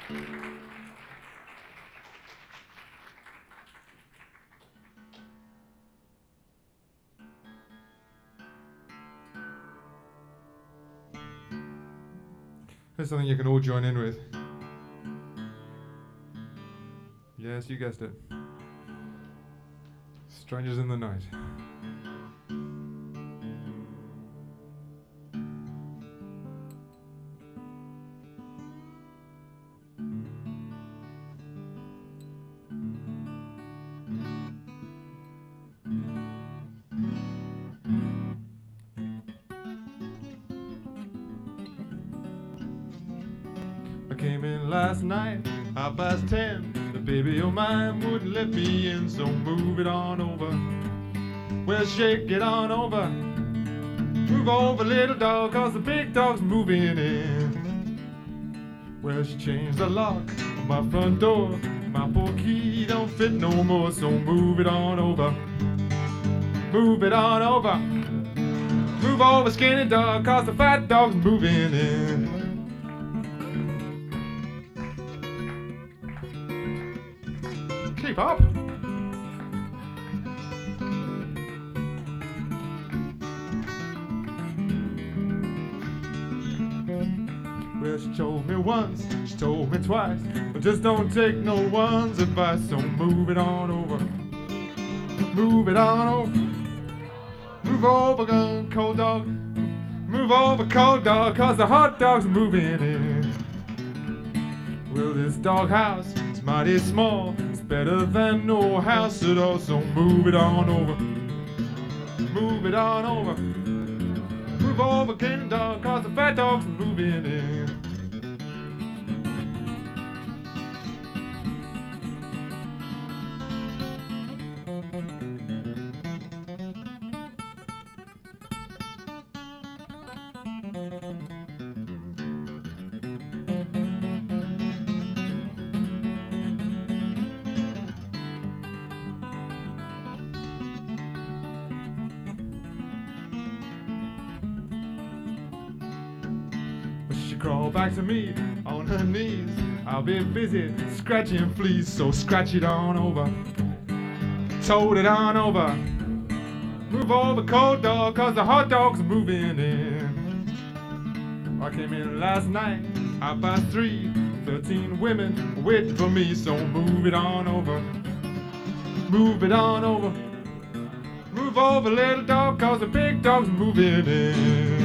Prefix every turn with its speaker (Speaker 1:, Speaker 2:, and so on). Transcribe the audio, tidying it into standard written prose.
Speaker 1: Here's something you can all join in with. Yes, you guessed it. Strangers in the Night. I came in last night, 10:30. The baby of mine wouldn't let me in, so move it on over. Well, shake it on over. Move over, little dog, 'cause the big dog's moving in. Well, she changed the lock on my front door. My poor key don't fit no more, so move it on over. Move it on over. Move over, skinny dog, 'cause the fat dog's moving in. Keep up. Well, she told me once, she told me twice, but just don't take no one's advice, so move it on over. Move it on over. Move over, cold dog. Move over, cold dog, 'cause the hot dog's moving in. Well, this dog house is mighty small. It's better than no house at all, so move it on over. Move it on over. Move over, king dog, 'cause the fat dog's moving in. She crawled back to me on her knees. I'll be busy scratching fleas, so scratch it on over. Toad it on over. Move over, cold dog, 'cause the hot dog's moving in. I came in last night, 3:30. 13 women waiting for me, so move it on over. Move it on over. Move over, little dog, 'cause the big dog's moving in.